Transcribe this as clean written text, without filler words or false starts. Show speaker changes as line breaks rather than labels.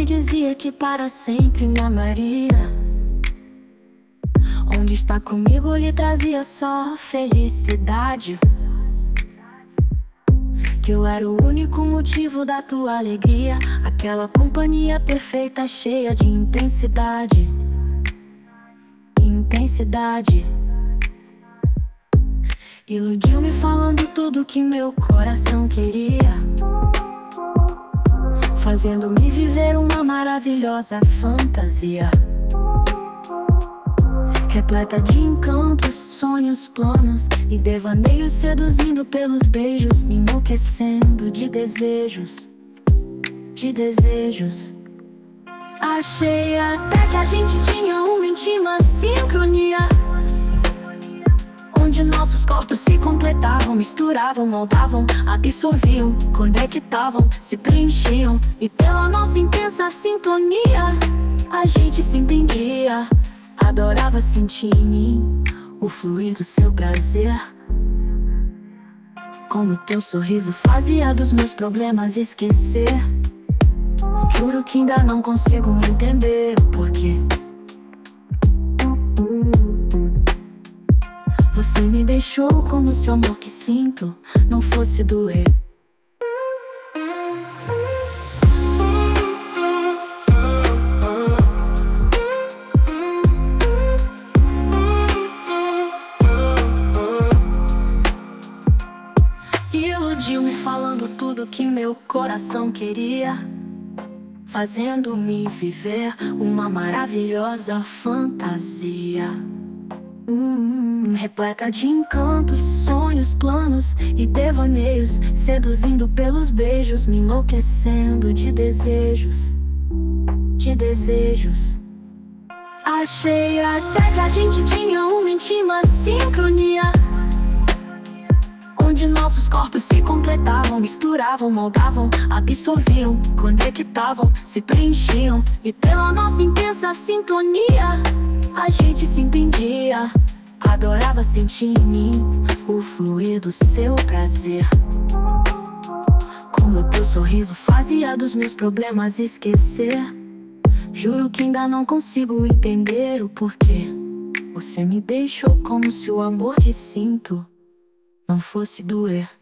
dizia que para sempre me amaria. Onde está comigo lhe trazia só felicidade. Que eu era o único motivo da tua alegria. Aquela companhia perfeita, cheia de intensidade. Intensidade. Iludiu-me falando tudo que meu coração queria, fazendo-me viver uma maravilhosa fantasia, repleta de encantos, sonhos, planos e devaneios, seduzindo pelos beijos, me enlouquecendo de desejos, de desejos. Achei até que a gente tinha uma íntima sincronia, onde nossos corpos se completavam, misturavam, moldavam, absorviam, conectavam, se preenchiam. E pela nossa intensa sintonia, a gente se entendia. Adorava sentir em mim o fluir do seu prazer. Como teu sorriso fazia dos meus problemas esquecer. Juro que ainda não consigo entender o porquê. Você me deixou como se o amor que sinto não fosse doer. Iludiu-me falando tudo que meu coração queria, fazendo-me viver uma maravilhosa fantasia. Repleta de encantos, sonhos, planos e devaneios, seduzindo pelos beijos, me enlouquecendo de desejos, de desejos. Achei até que a gente tinha uma íntima sincronia, onde nossos corpos se completavam, misturavam, moldavam, absorviam, conectavam, se preenchiam. E pela nossa intensa sintonia, a gente se entendia. Adorava sentir em mim o fluir do seu prazer. Como teu sorriso fazia dos meus problemas esquecer. Juro que ainda não consigo entender o porquê. Você me deixou como se o amor que sinto não fosse doer.